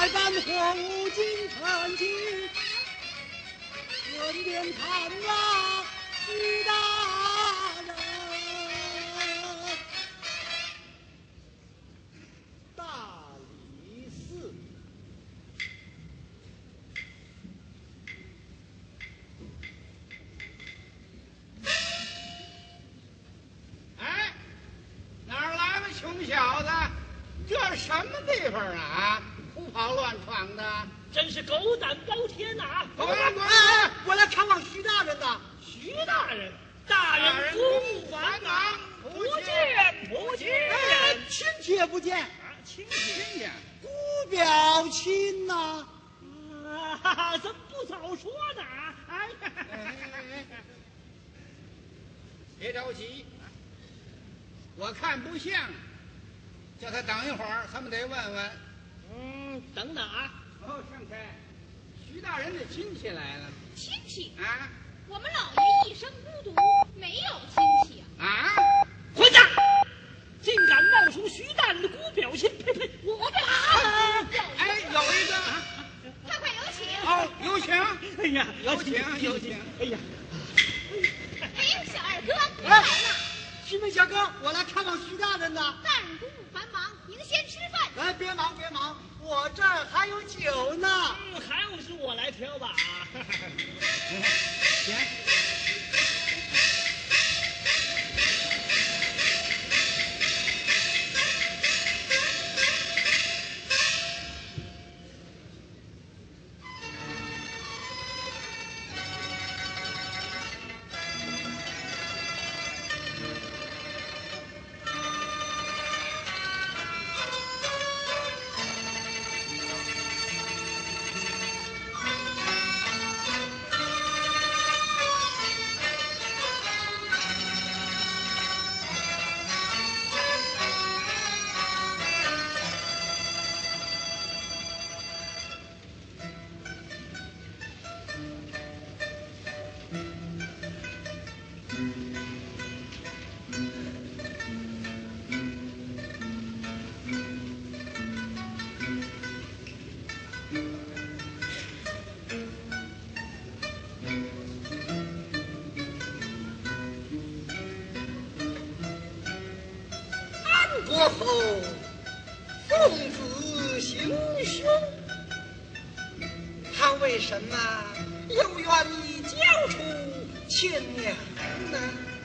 才敢和吴京成亲，顺便看望徐大人。大理寺。 哎，哪儿来的穷小子？这什么地方啊？胡跑乱闯的， 真是狗胆包天呐！ 滚滚！ 我来看望徐大人呐。 徐大人，大人公务繁忙，不见不见。 亲切不见， 亲戚， 姑表亲呐。 怎么不早说呢？哎， 别着急，我看不像，叫他等一会儿，咱们得问问。 等等啊！ 哦，盛开，徐大人的亲戚来了。 亲戚啊？ 我们老爷一生孤独，没有亲戚啊！ 啊！ 混账！竟敢冒充徐大人的姑表亲！呸呸！ 我表哎，有一个， 快快有请！ 哦，有请！ 哎呀， 有请，有请！ 哎呀， 哎，小二哥，您来了。 徐梅小哥，我来看望徐大人呐。 大人公务繁忙，您先吃饭。 哎，别忙别忙，我这儿还有酒呢。 还不是我来挑吧？ 行。 过后，奉子行凶，他为什么又愿意交出亲娘呢？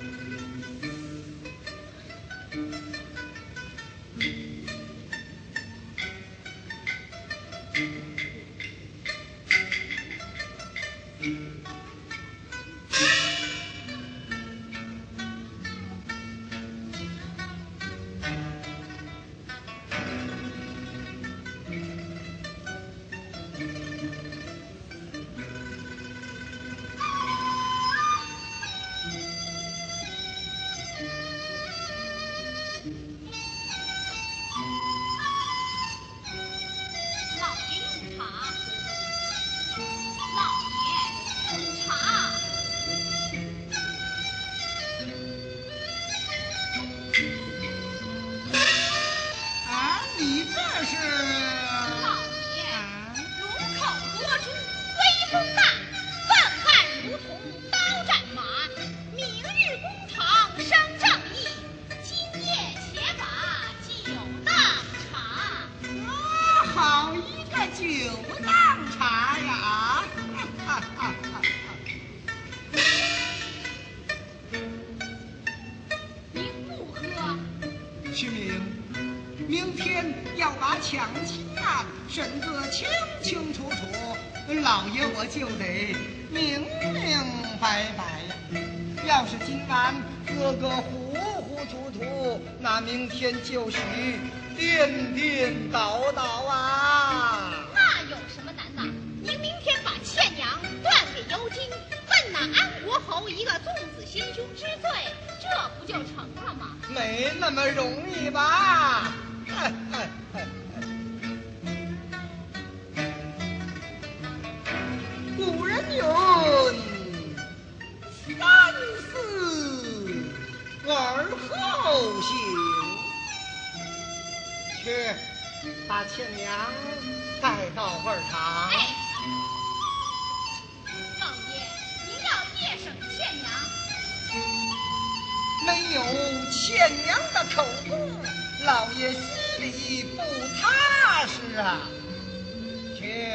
徐明，明天要把抢亲案审个清清楚楚，老爷我就得明明白白呀。要是今晚喝个糊糊涂涂，那明天就许颠颠倒倒啊！ 那有什么难呐？您明天把倩娘断给妖精，问那安国侯一个纵子心胸之罪，这不就成了吗？ 没那么容易吧？古人云：“三思而后行。”去， 把倩娘带到味儿场。 哎，老爷，您要节省倩娘。 没有倩娘的口供，老爷心里不踏实啊。去。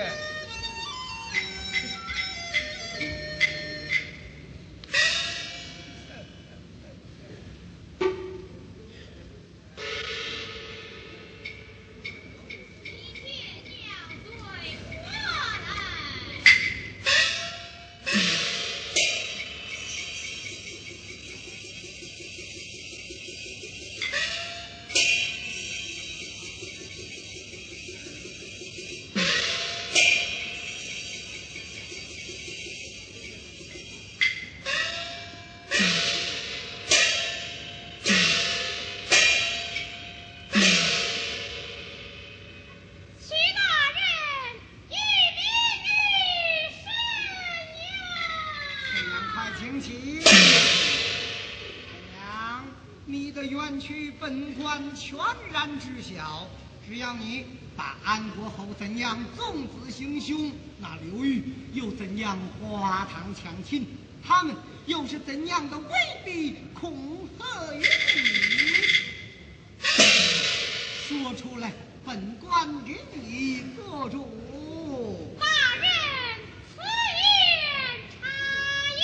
本官全然知晓，只要你把安国侯怎样纵子行凶，那刘裕又怎样花堂抢亲，他们又是怎样的威逼恐吓于你，说出来，本官给你做主。 大人，此言差矣。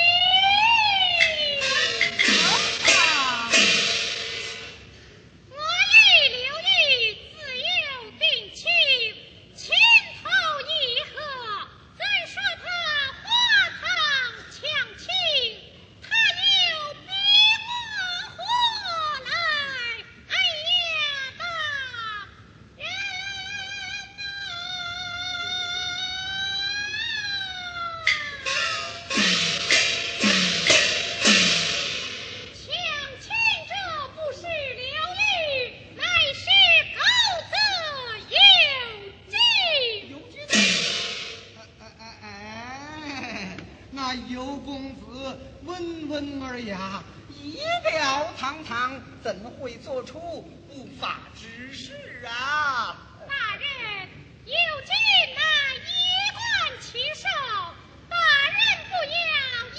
尤公子温文尔雅，仪表堂堂，怎会做出不法之事啊？ 大人，有今那一贯其手，大人不要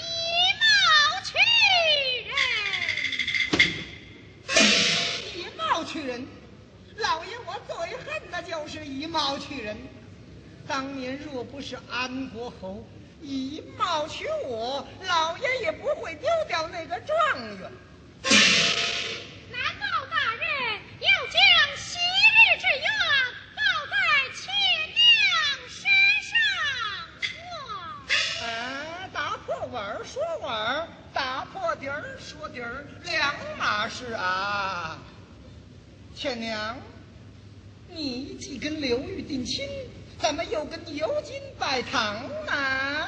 以貌取人。 以貌取人，老爷我最恨的就是以貌取人。当年若不是安国侯以貌取我，老爷也不会丢掉那个状元。 难道大人要将昔日之冤报在妾娘身上？ 打破碗儿说碗儿，打破底儿说底儿，两码事啊。倩娘，你既跟刘裕定亲，怎么又跟尤金拜堂呢？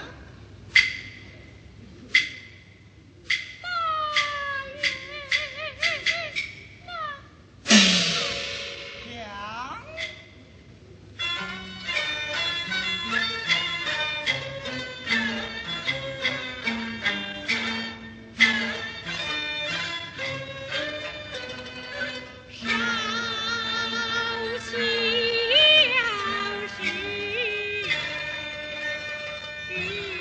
是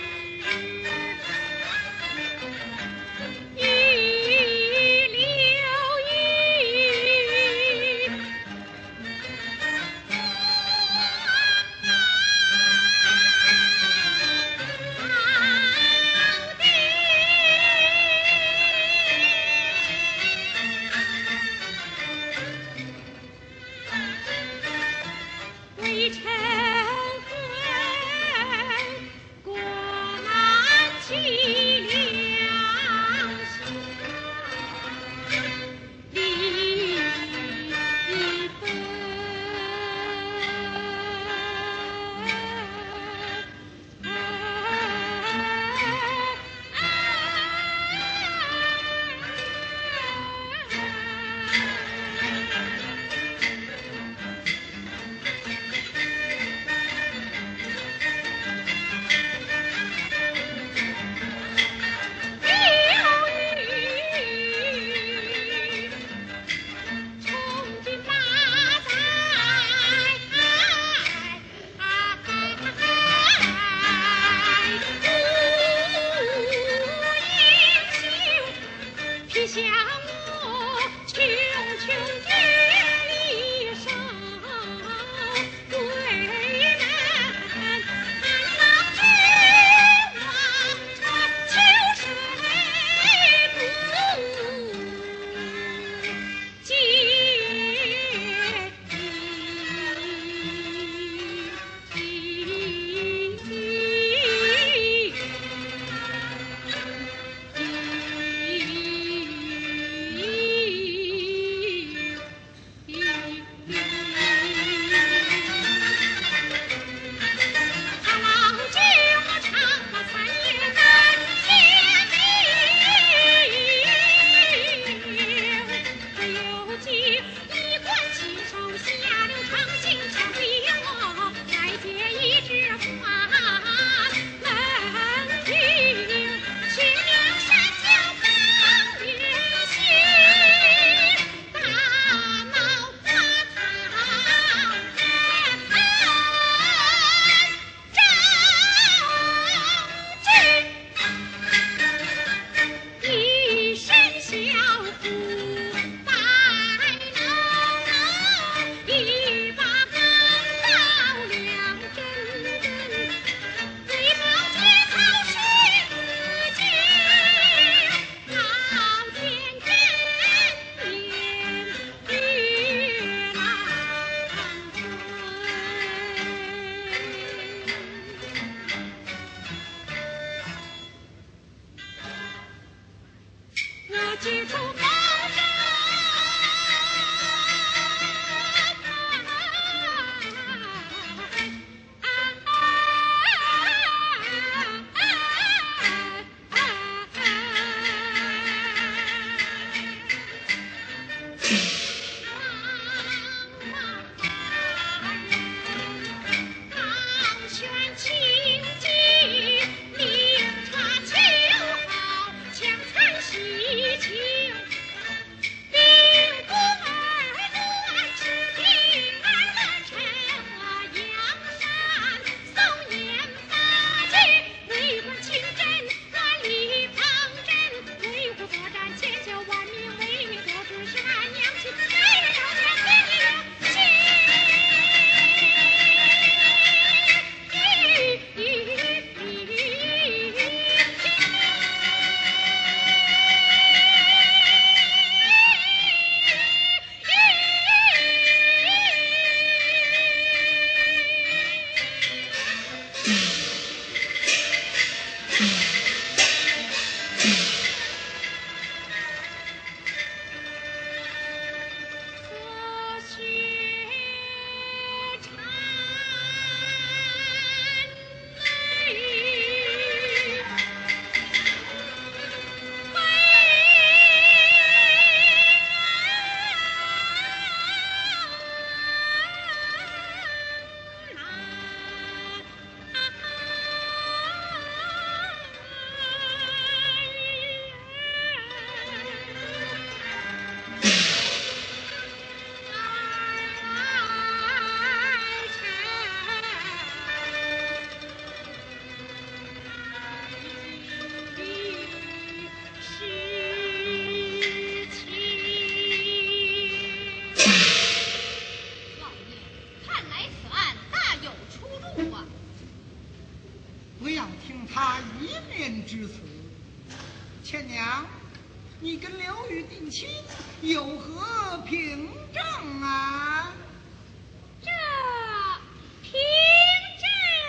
至此。倩娘，你跟刘玉定亲有何凭证啊？ 这凭证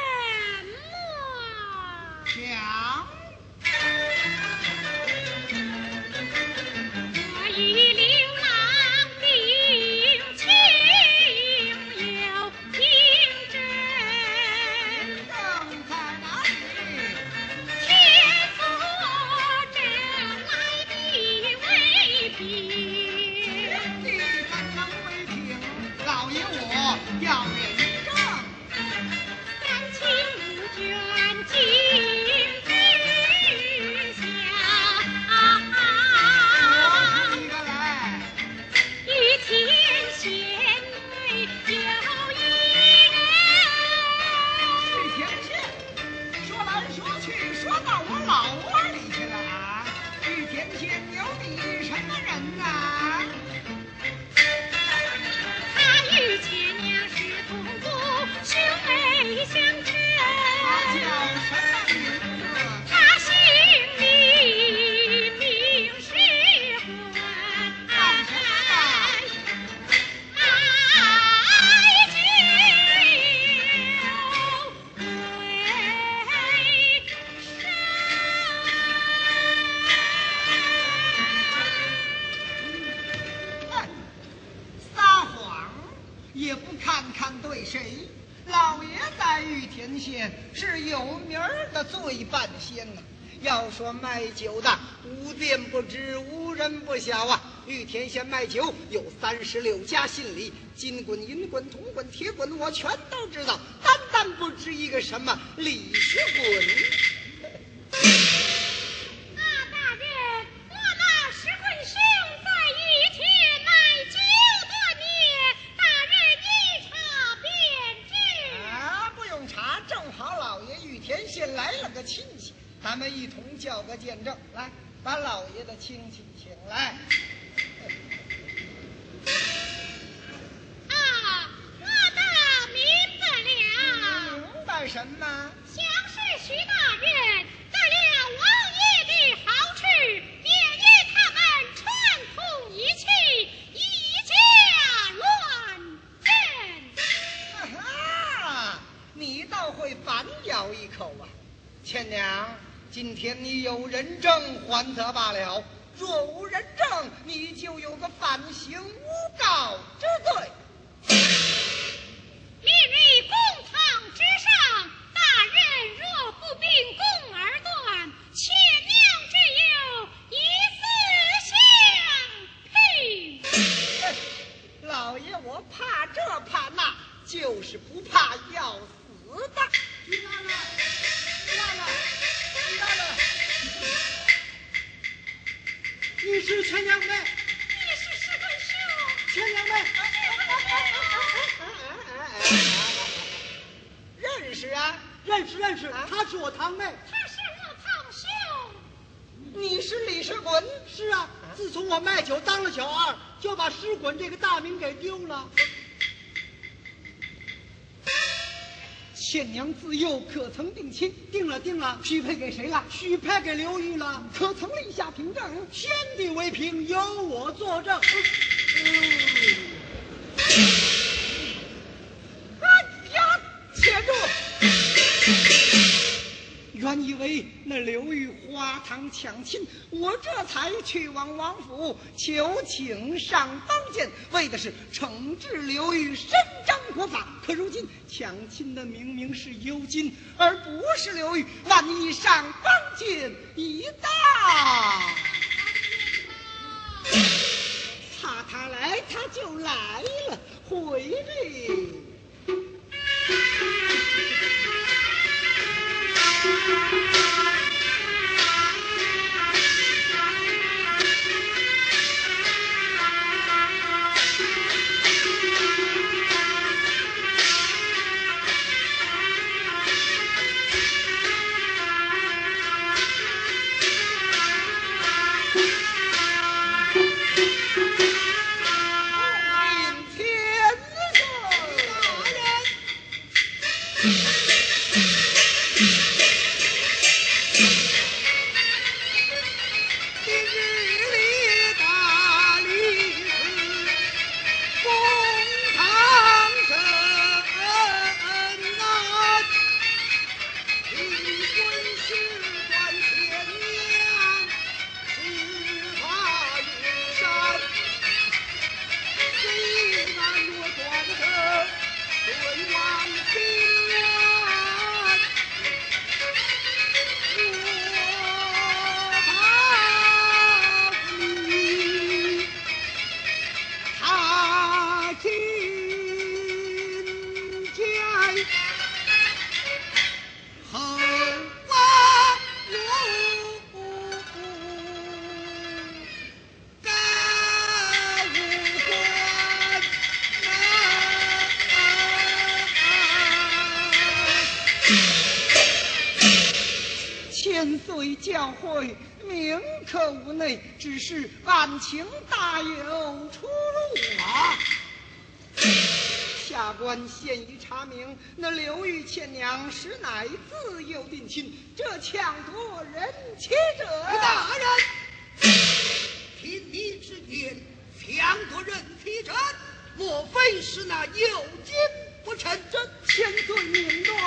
么？ 讲。 我与刘郎定亲有凭证。 凭证在哪里？ 前夫这来的为凭。 你怎能为凭？老爷我要人证。 三清五卷金之下， 一个来。 于天贤内有一人。 玉田县，说来说去说到我老窝里去了啊！玉田县有你什么人呐？ 他与前娘是同父，兄妹相称。 他叫什么名字？ 他姓李，名世魂。 干什么的？ 爱酒为哎，撒谎也不看看对谁。老爷在玉田县是有名儿的罪半仙呐、要说卖酒的，无店不知，无人不晓啊。玉田县卖酒有36家姓李，金棍、银棍、铜棍、铁棍，我全都知道，单不知一个什么李世棍。 大人，莫那石棍兄在玉田卖酒多年，大人一查便知。 啊，不用查，正好老爷玉田县来了个亲戚，咱们一同叫个见证。来，把老爷的亲戚请来。 我倒明白了， 明白什么？ 想是徐大人得了王爷的好处，便与他们串通一气，以假乱真。 哈哈，你倒会反咬一口啊！倩娘，今天你有人证还则罢了，若无人证，你就有个反行诬告之罪。 立于公堂之上，大人若不秉公而断，妾娘只有一死相凭。 老爷，我怕这怕那，就是不怕要死的。你来了，你是全娘妹， 你是石棍兄， 全娘妹，认识啊？ 认识，她是我堂妹。 他是我堂兄。 你是李世滚？ 是啊，自从我卖酒当了小二，就把石滚这个大名给丢了。 倩娘自幼可曾定亲？ 定了， 许配给谁了？ 许配给刘玉了。 可曾立下凭证？ 先帝为凭，由我作证。 呀，且住！原以为那刘玉花堂抢亲，我这才去往王府求请上邦监，为的是惩治刘玉伸张国法。可如今抢亲的明明是尤金，而不是刘玉，万一上邦监一到，他来他就来了，回来。 后啊路高无关千岁教诲名可无内，只是案情大有出路啊！下官现已查明，那刘玉倩娘实乃自幼定亲，这抢夺人妻者， 大人，听你之言，抢夺人妻者，莫非是那有奸不成真？ 千岁明断。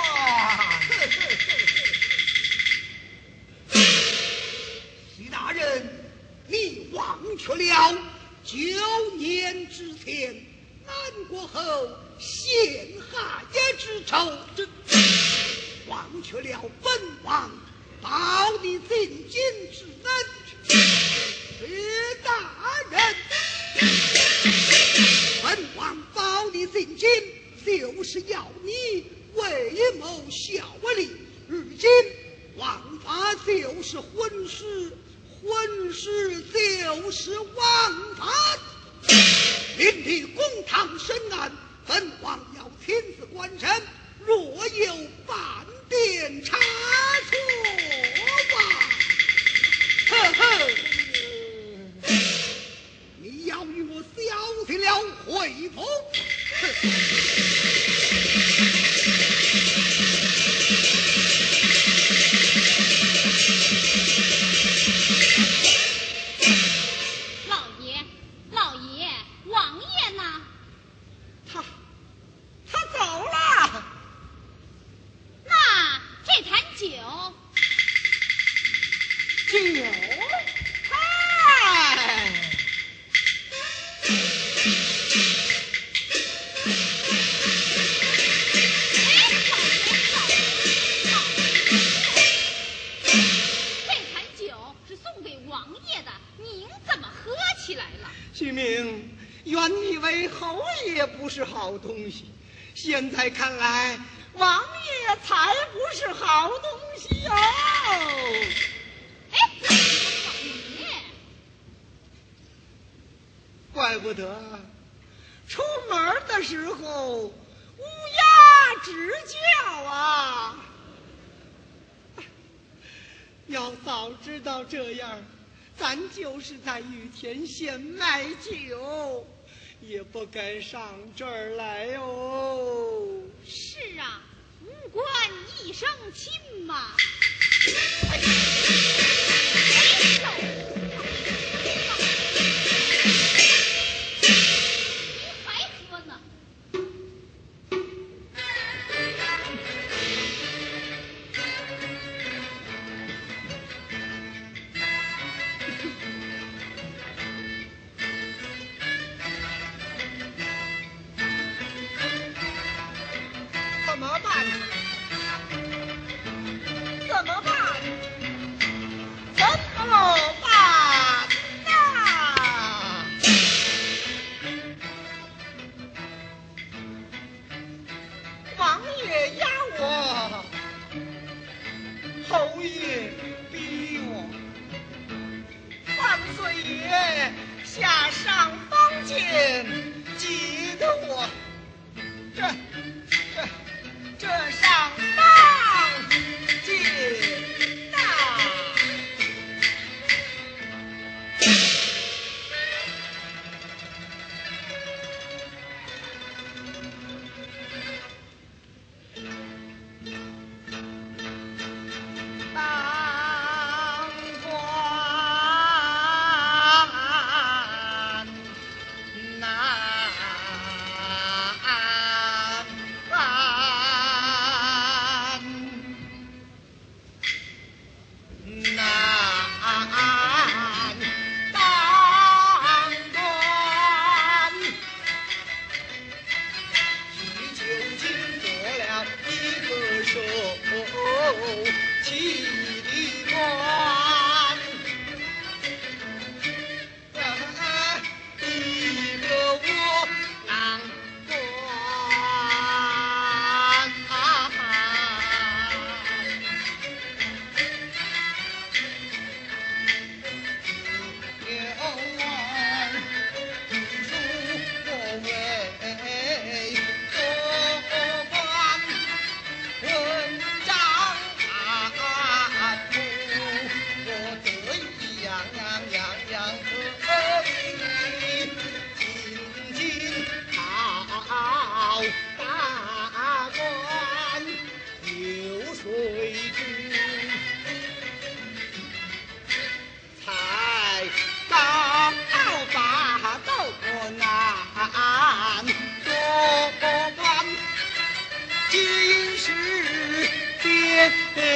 徐大人，你忘却了9年之前南国后陷害也之仇，忘却了本王保你进京之恩。徐大人，本王保你进京，就是要你为谋效力。如今王法就是昏师，昏师就是王法。令你公堂审案，本王要亲自观审，若有半点差错呵呵，你要与我小心了回府。 老爷，王爷呢？ 他走了。 那这坛酒， 嗨， 这坛酒是送给王爷的，您怎么喝起来了？ 徐明，原以为侯爷不是好东西，现在看来王爷才不是好东西哟。 哎，王爷， 怪不得出门的时候乌鸦直叫啊！要早知道这样，咱就是在玉田县卖酒，也不该上这儿来哦。 是啊，无关一生亲嘛。哎呦，你还喝呢？ 怎么办？怎么办？怎么办呐？王爷压我，侯爷逼我，万岁爷下上方剑，急得我这上方剑呐！当官难。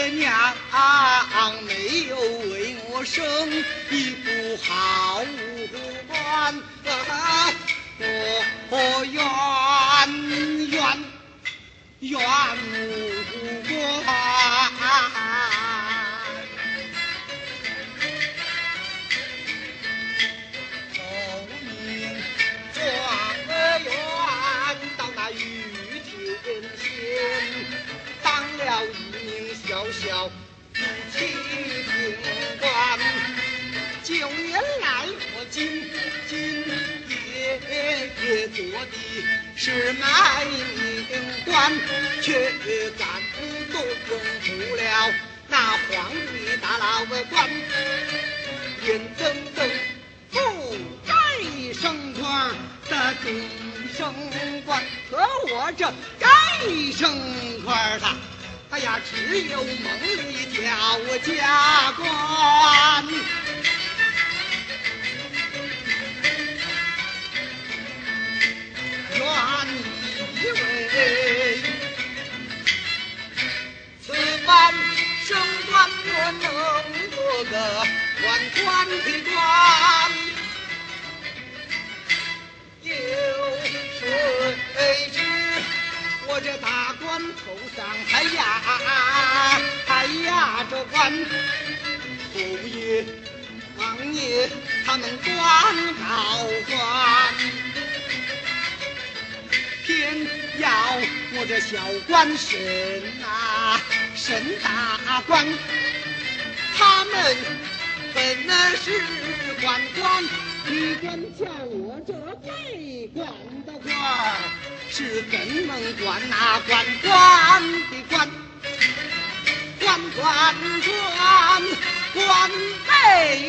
娘没有为我生一副好官，我冤无关。小小夫妻平官，9年来我兢兢业做的是卖命官，却感动不了那皇帝大老官，眼睁睁不该升官的终升官，可我这该升官的。哎呀，只有梦里叫家官，原以为此番升官我能做个万官的官，有谁知我这大官头上还压着官，侯爷、王爷他们官高官，偏要我这小官审大官，他们本是官官，你官叫我这被官的官儿。是根门官官的官，官被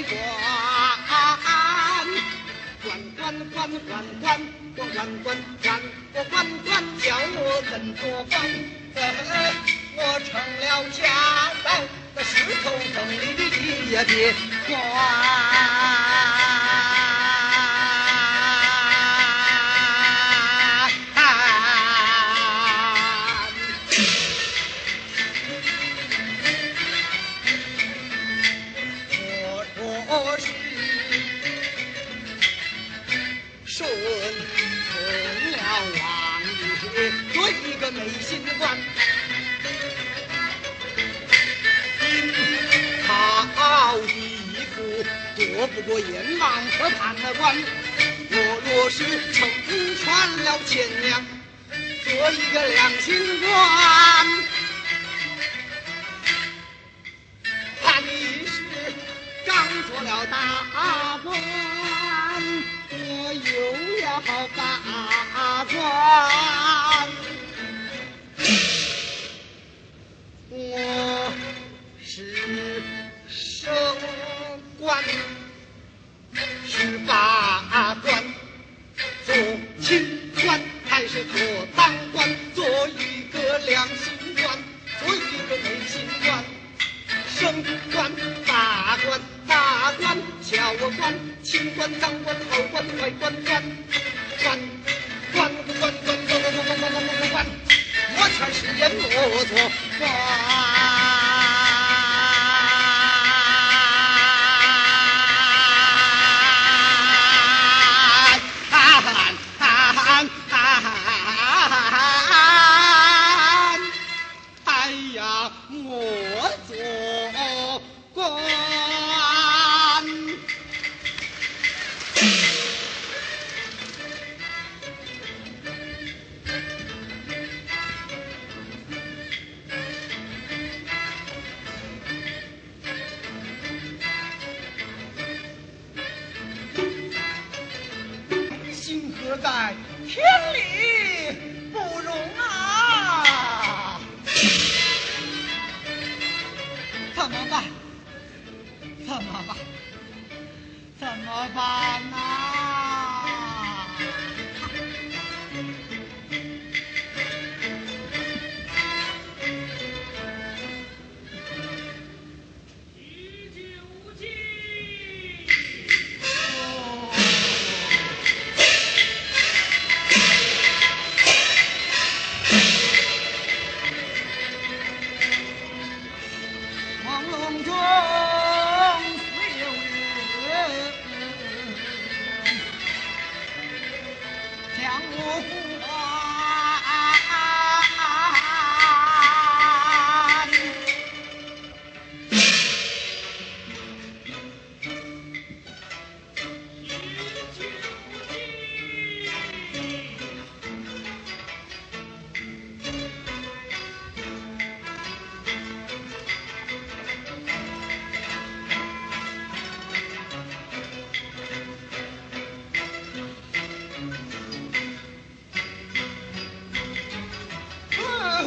官叫我怎做官？我成了家宝，那石头缝里的官。美心官，因好的衣服躲不过阎王和判的官，我若是成全了千娘，做一个良心官，判你是刚做了大官，我又要大官。我是升官，是罢官，做清官还是做当官？做一个良心官，做一个美心官。升官、罢官、大官、小官、清官、当官、好官、坏官、官，我全是人莫做官。哎呀，莫做官。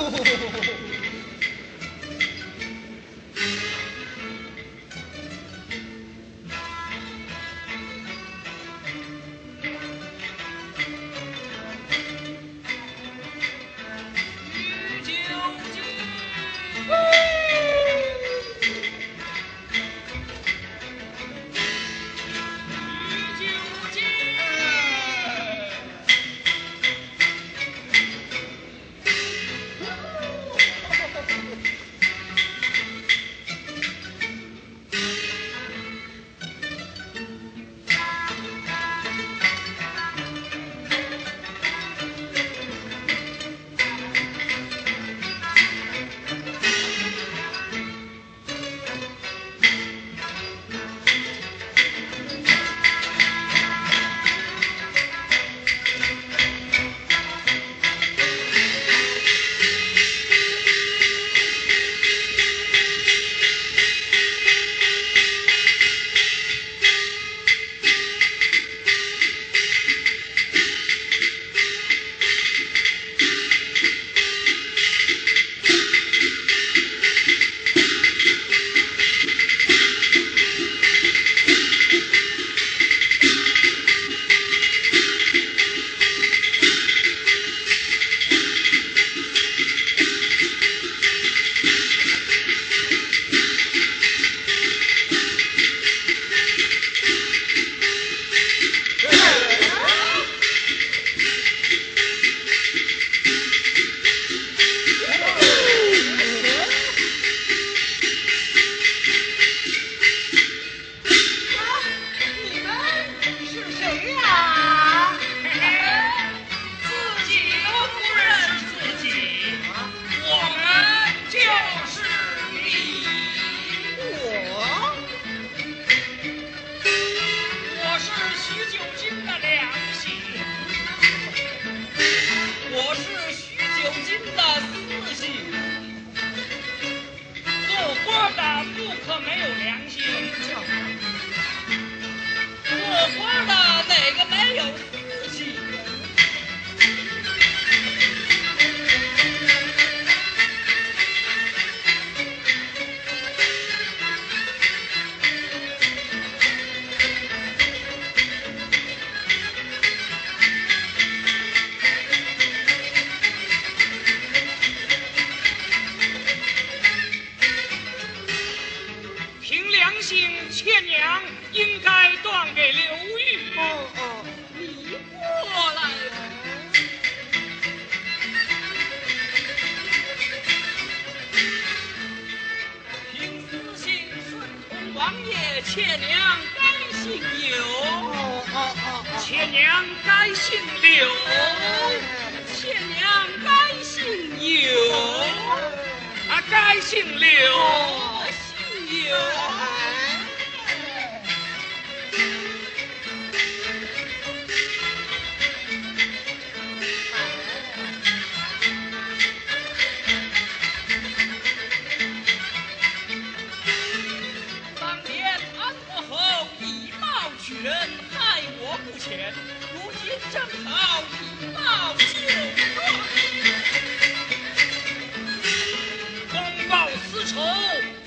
妾娘应该断给刘玉。 你过来。 凭私信顺从王爷，妾娘该姓有。妾娘该姓柳，妾娘该姓有，该姓柳，姓有。当年安国侯以貌取人，害我不浅，如今正好以貌救状，公报私仇。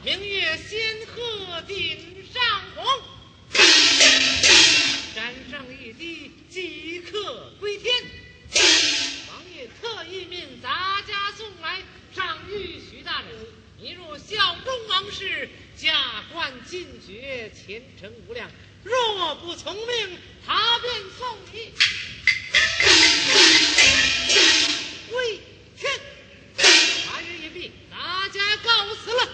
明月仙鹤顶上红，沾上一滴即刻归天。王爷特意命杂家送来，上谕徐大人：你若效忠王室，加官进爵，前程无量；若不从命，他便送你归天。话语言毕，大家告辞了。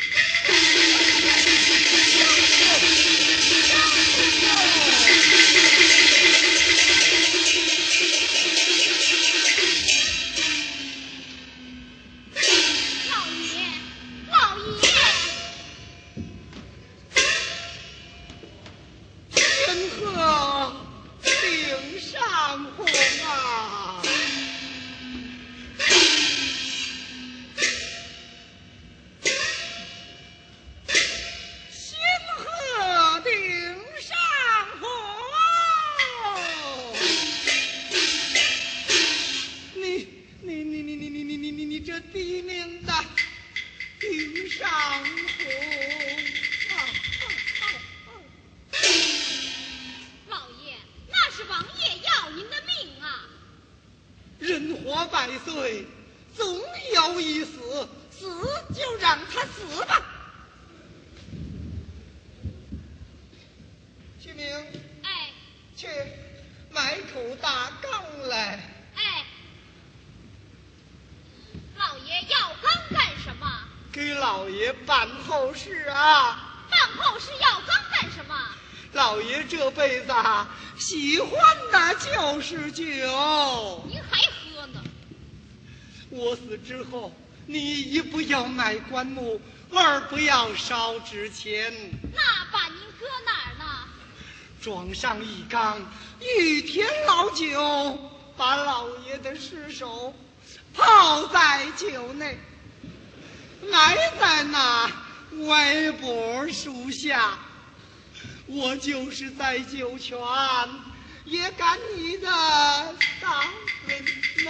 喜欢的就是酒， 您还喝呢？ 我死之后，你一不要买棺木，二不要烧纸钱。 那把您搁哪儿呢？ 装上一缸玉田老酒，把老爷的尸首泡在酒内，埋在那歪脖树下。我就是在酒泉，也干你的大人呐！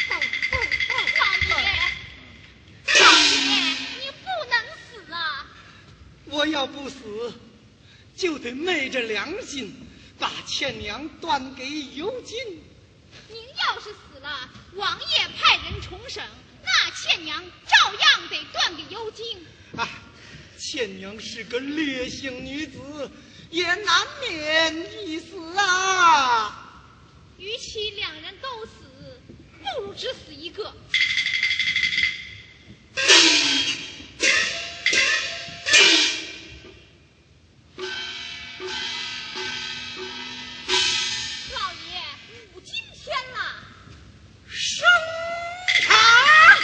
老爷，你不能死啊！ 我要不死，就得昧着良心把倩娘端给尤金。 您要是死了，王爷派人重审，那倩娘照样得断给尤金。 啊，倩娘是个烈性女子，也难免一死啊！ 与其两人都死，不如只死一个。老爷，5今天了， 升堂。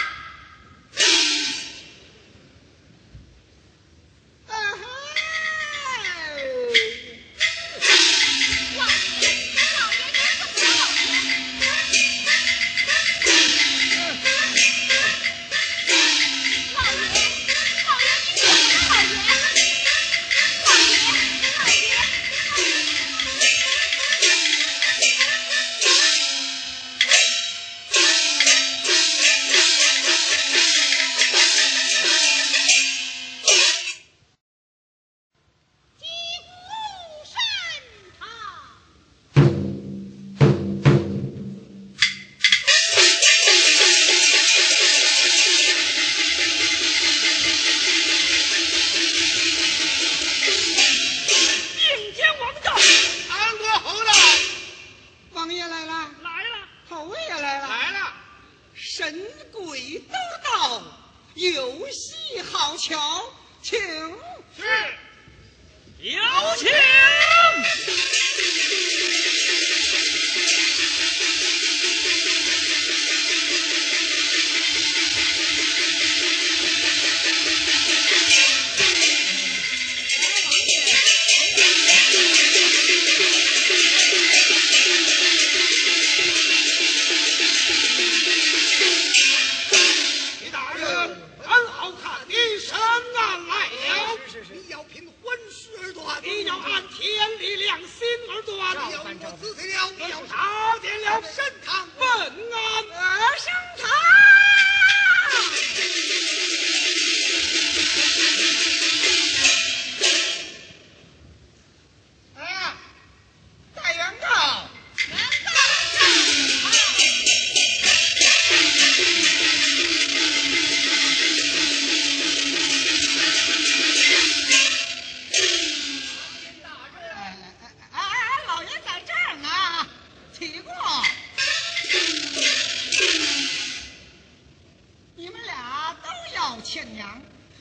你要凭婚事而断， 你要按天理良心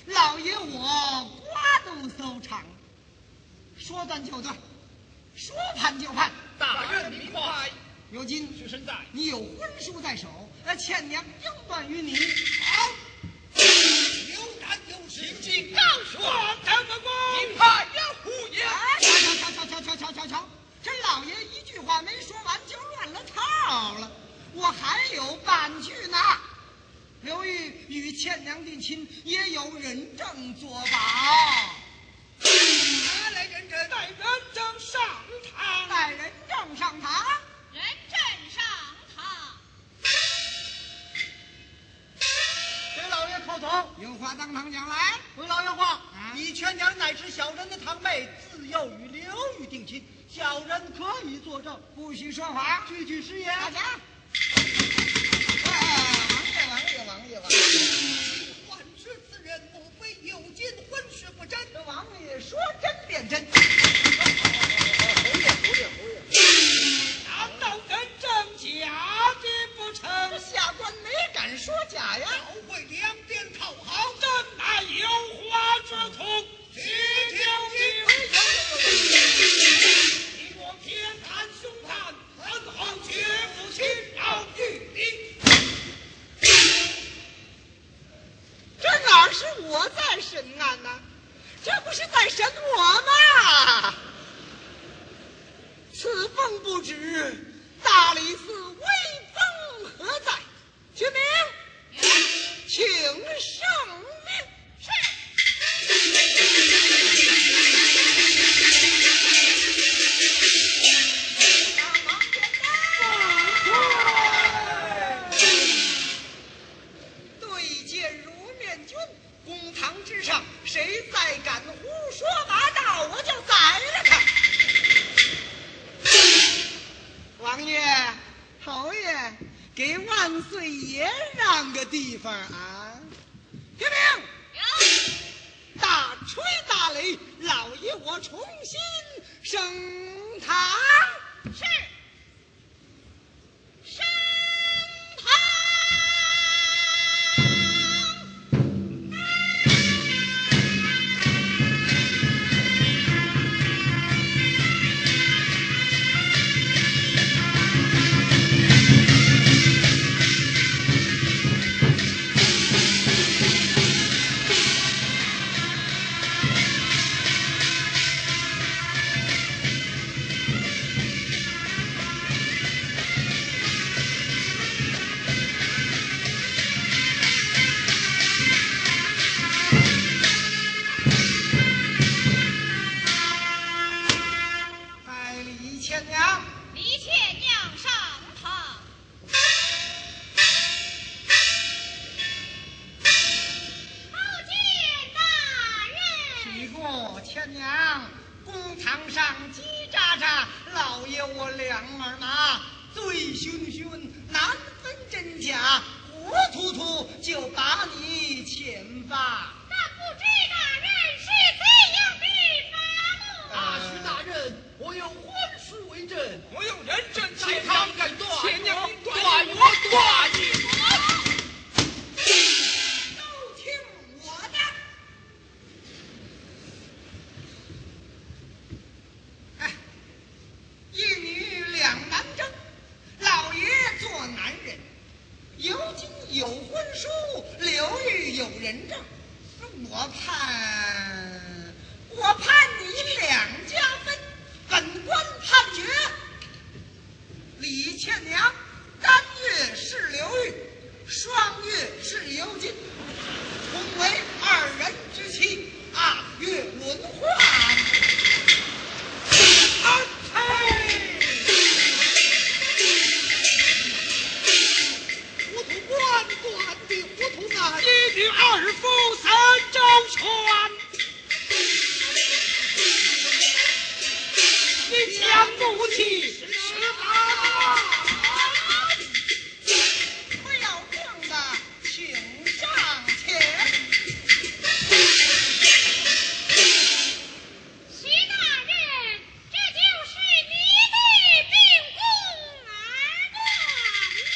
老爷我瓜都搜肠，说断就断，说判就判。 大人明白。 如今屈身在， 你有婚书在手，倩娘应断于你。 好，有胆有识， 请进告说，张本公，您怕呀胡言。 瞧，这老爷一句话没说完就乱了套了，我还有半句呢。刘玉与倩娘定亲，也有人证作保。 拿来人证， 带人证上堂， 带人证上堂。 人证上堂。 给老爷叩头。 有话当堂讲来。 回老爷话，你全娘乃是小人的堂妹，自幼与刘玉定亲，小人可以作证， 不许说谎， 句句实言。 大家。王爷， 万事此人莫非有奸婚事不真？ 王爷说真便真。 难道人证假的不成？ 下官没敢说假呀。 要为两边讨好， 真乃有话之徒。 去条情。 你我偏袒凶残，恩后绝不轻饶于你。 这哪是我在审案呢？这不是在审我吗？此风不止，大理寺威风何在？取名，请圣命。对剑如面君，公堂之上，谁再敢胡说八道，我就宰了他。王爷、侯爷，给万岁爷让个地方啊！听明？大吹大擂，老爷我重新升堂。 是。升堂。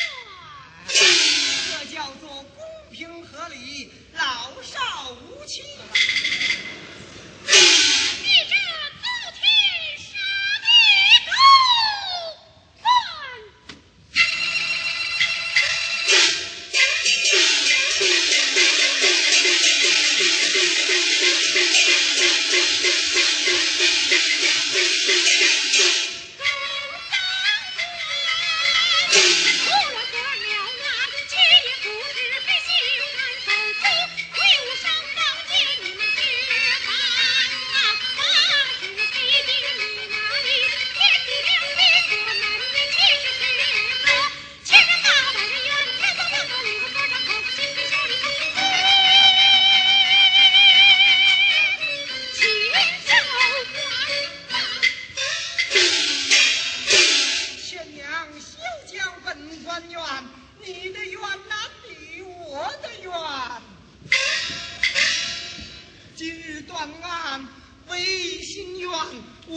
叫做公平合理，老少无欺。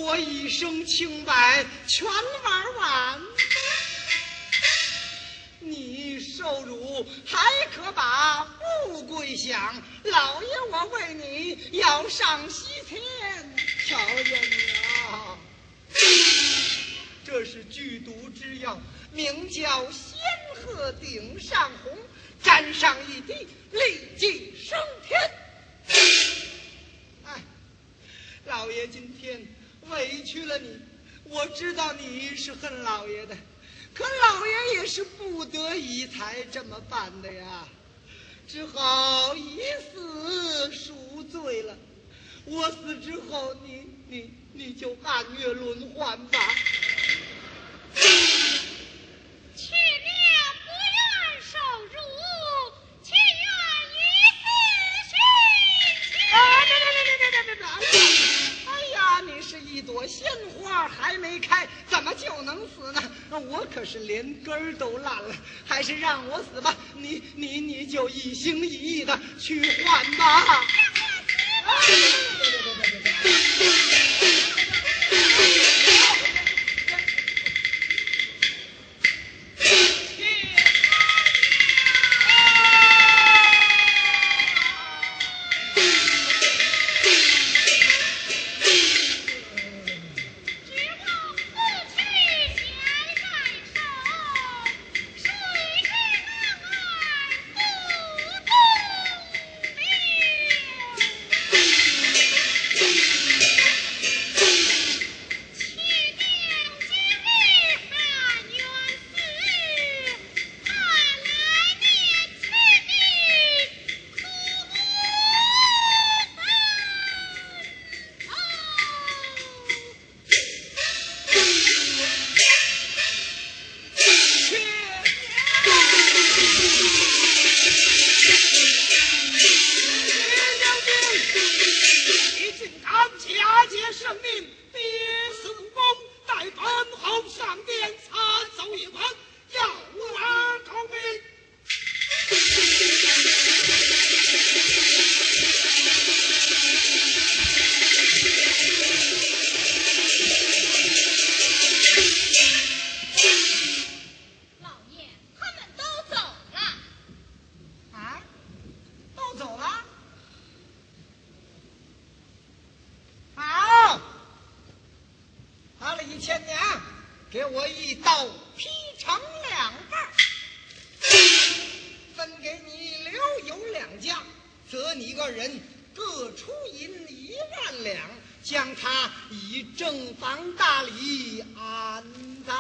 我一生清白全玩完。你受辱还可把富贵享，老爷我为你要上西天。瞧见你啊，这是剧毒之药，名叫仙鹤顶上红，沾上一滴立即升天。哎，老爷今天委屈了你，我知道你是恨老爷的，可老爷也是不得已才这么办的呀，只好以死赎罪了。我死之后，你就按月轮换吧。 妾娘不愿受辱，妾愿以死殉情。 哎呀，你是一朵鲜花还没开，怎么就能死呢？我可是连根儿都烂了，还是让我死吧。你就一心一意的去换吧。给我一刀劈成两半，分给你留有2家，择你个人各出银1万两，将他以正房大礼安葬。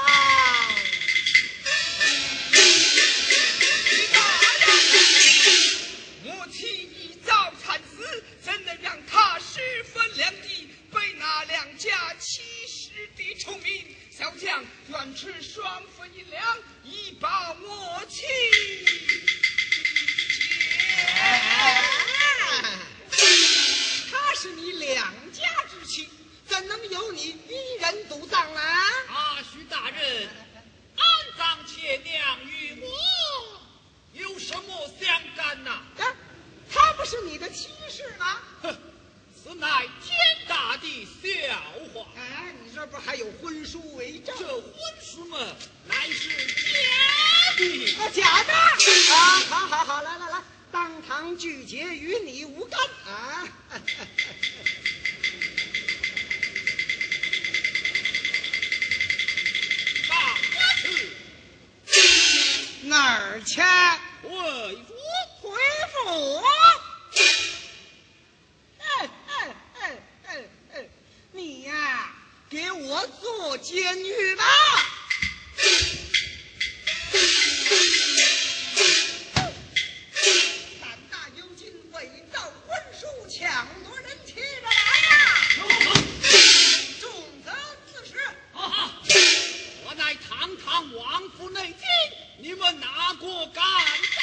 母亲一早惨死，怎能让他10分2地被那2家70的聪明？小将愿吃2分1两，以报我妻。 他是你2家之妻，怎能由你一人独葬啊？ 阿许大人，安葬妾娘与我有什么相干呐？ 她不是你的妻室吗？ 哼，此乃天大的笑话。 哎，你这不还有婚书为证？ 这婚书嘛，乃是假的。 假的啊！好，来，当堂拒绝，与你无干啊！ 把我去哪儿去？ 回府。 回府。你呀，给我做监狱吧！胆大有劲，伪造婚书，抢夺人妻的来呀！重则40。 好，我乃堂堂王府内监，你们哪个敢打？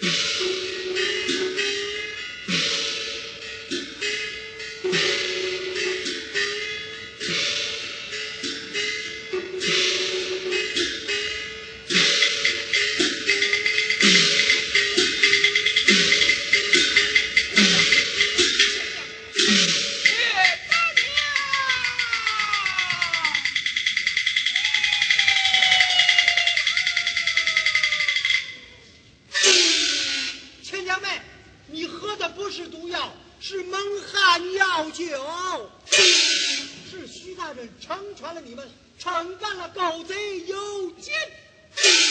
是徐大人成全了你们，惩办了狗贼有奸。